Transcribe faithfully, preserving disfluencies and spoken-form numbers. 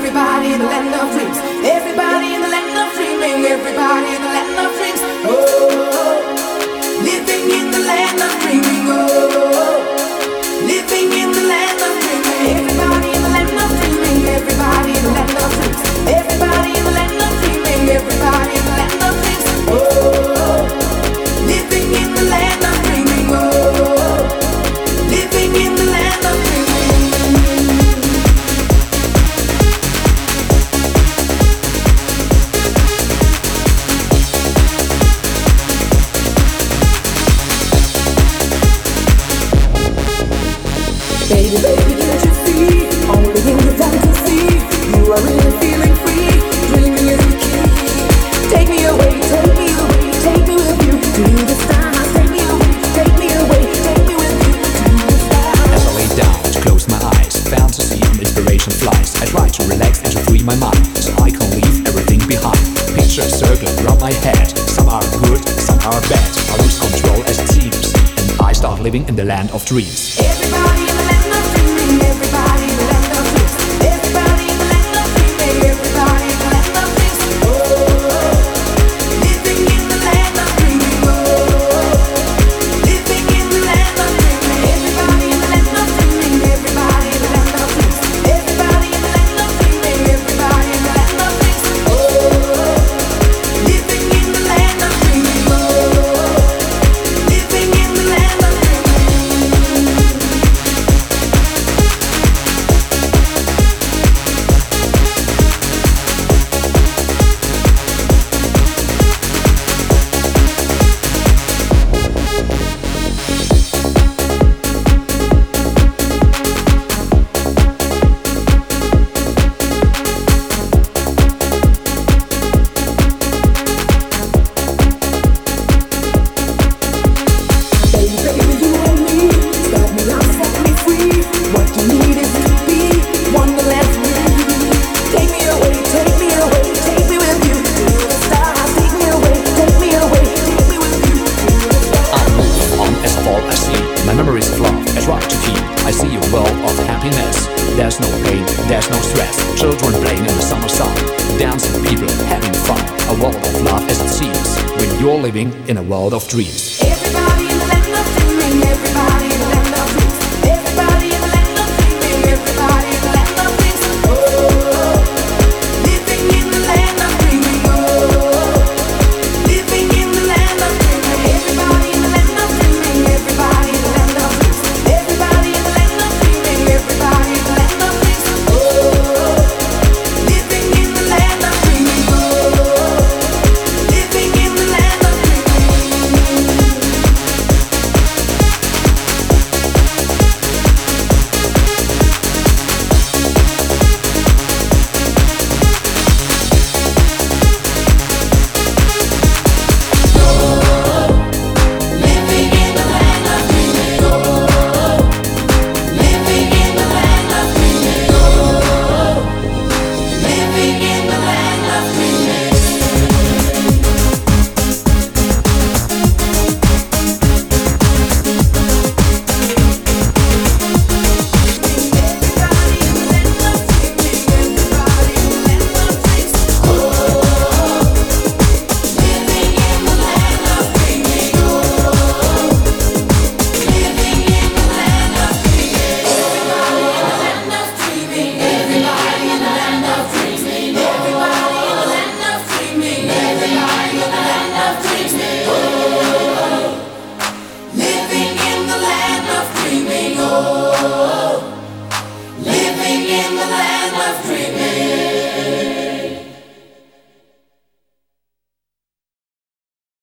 everybody in the land of dreams. Everybody in the land of dreaming, everybody in the land of dreams. Oh, living in the land of dreaming. Oh, living in the land of dreaming. Everybody in the land of dreaming, everybody in the land of dreams. Everybody in the land of dreaming, everybody in the land of dreams. Oh, living in the land of dreaming. Oh, living in the land of dreaming. Baby, baby, can't you see? Only in your fantasy, you are really feeling free. Dreaming is the key. Take me away, take me away, take me with you to the stars. Take me away, take me away, take me with you to the stars. As I lay down to close my eyes, fantasy and inspiration flies. I try to relax and to free my mind, so I can leave everything behind. Pictures circling around my head. Some are good, some are bad. I lose control as it seems, and I start living in the land of dreams. Everybody in the land of dreaming, everybody in the land of dreams. Everybody in the land of dreaming, everybody in the land of dreams. Oh, living in the land of dreaming. Oh, living in the land of dreaming. Everybody in the land of dreaming, everybody in the land of dreams. Everybody in the land of dreaming, everybody in the land of dreams. Oh, living in the land of dreaming. Oh, living in the land of dreaming. I see a world of happiness. There's no pain, there's no stress. Children playing in the summer sun, dancing people having fun. A world of love as it seems, when you're living in a world of dreams. Everybody in the land of dreaming, everybody.